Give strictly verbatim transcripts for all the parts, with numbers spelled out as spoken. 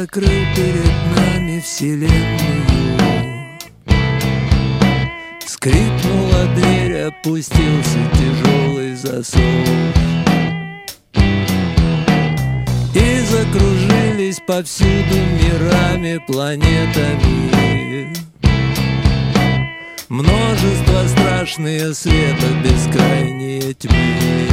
закрыл перед нами вселенную. Скрипнула дверь, опустился тяжелый засов, и закружились повсюду мирами, планетами множество страшные света, бескрайние тьмы.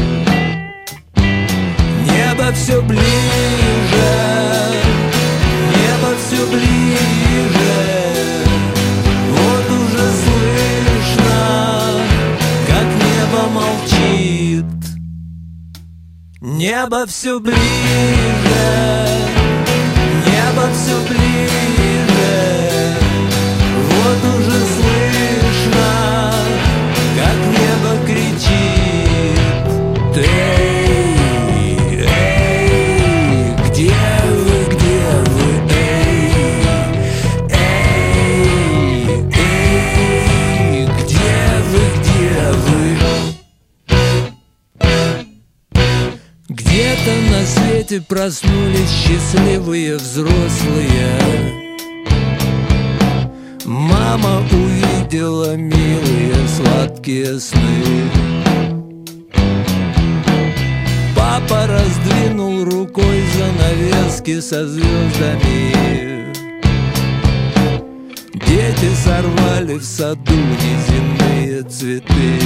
Небо все ближе, небо все ближе. Вот уже слышно, как небо молчит. Небо все ближе, небо все ближе. Вот уже слышно, как небо кричит. Эй, эй, где вы, где вы, эй, эй, эй, где вы, где вы? Где-то на свете проснулись счастливые взрослые. Мама увидела милые сладкие сны. Папа раздвинул рукой занавески со звездами. Дети сорвали в саду неземные цветы.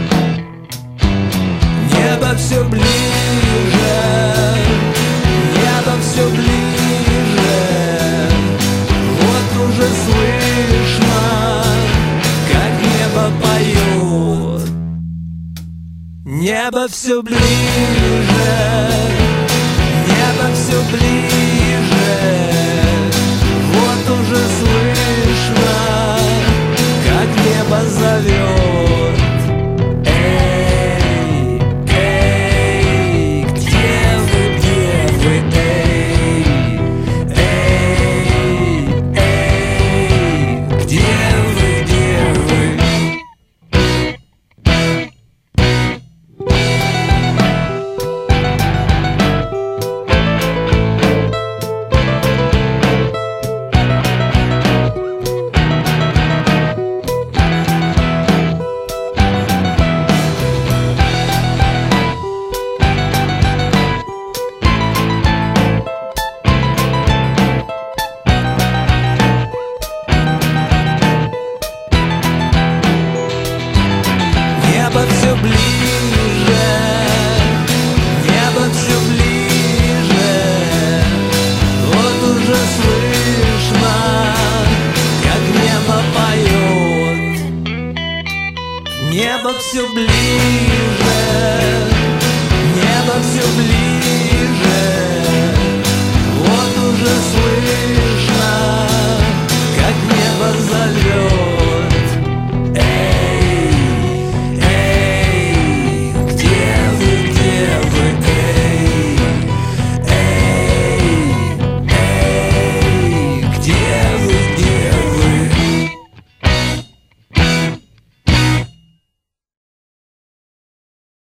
Небо все ближе, небо все ближе. Вот уже слышно, как небо поет. Небо все ближе, небо все ближе. Вот уже слышно, как небо зовет. Эй, эй, где вы, где вы, эй, эй, эй, где вы, где вы? Небо все ближе, небо все ближе. Вот уже слышно, как небо поет. Небо все ближе, небо все ближе. Вот уже слышно, как небо зовет.